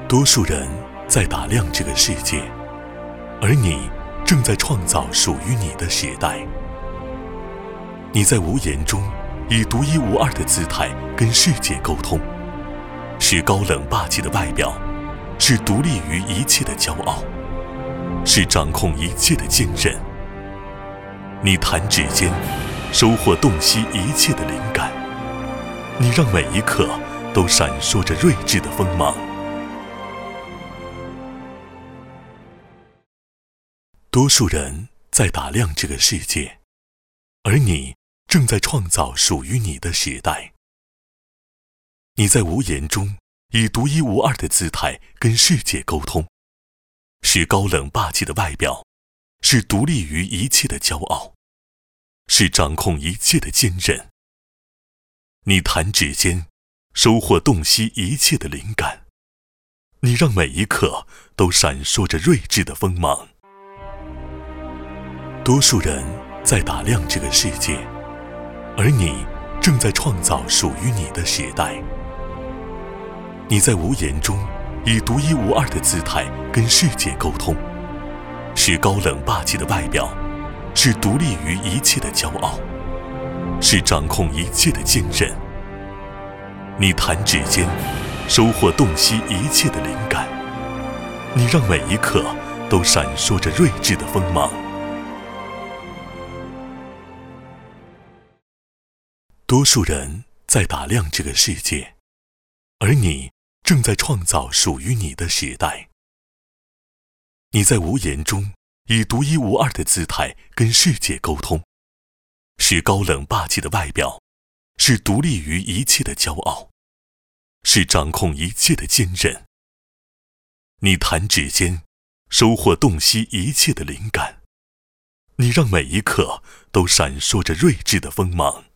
多数人在打量这个世界，而你正在创造属于你的时代。你在无言中以独一无二的姿态跟世界沟通，是高冷霸气的外表，是独立于一切的骄傲，是掌控一切的坚韧。你弹指间收获洞悉一切的灵感，你让每一刻都闪烁着睿智的锋芒。多数人在打量这个世界，而你正在创造属于你的时代。你在无言中以独一无二的姿态跟世界沟通，是高冷霸气的外表，是独立于一切的骄傲，是掌控一切的坚韧。你弹指间收获洞悉一切的灵感，你让每一刻都闪烁着睿智的锋芒。多数人在打量这个世界，而你正在创造属于你的时代。你在无言中以独一无二的姿态跟世界沟通，是高冷霸气的外表，是独立于一切的骄傲，是掌控一切的坚韧。你弹指间收获洞悉一切的灵感，你让每一刻都闪烁着睿智的锋芒。多数人在打量这个世界，而你正在创造属于你的时代。你在无言中以独一无二的姿态跟世界沟通，是高冷霸气的外表，是独立于一切的骄傲，是掌控一切的坚韧。你弹指间收获洞悉一切的灵感，你让每一刻都闪烁着睿智的锋芒。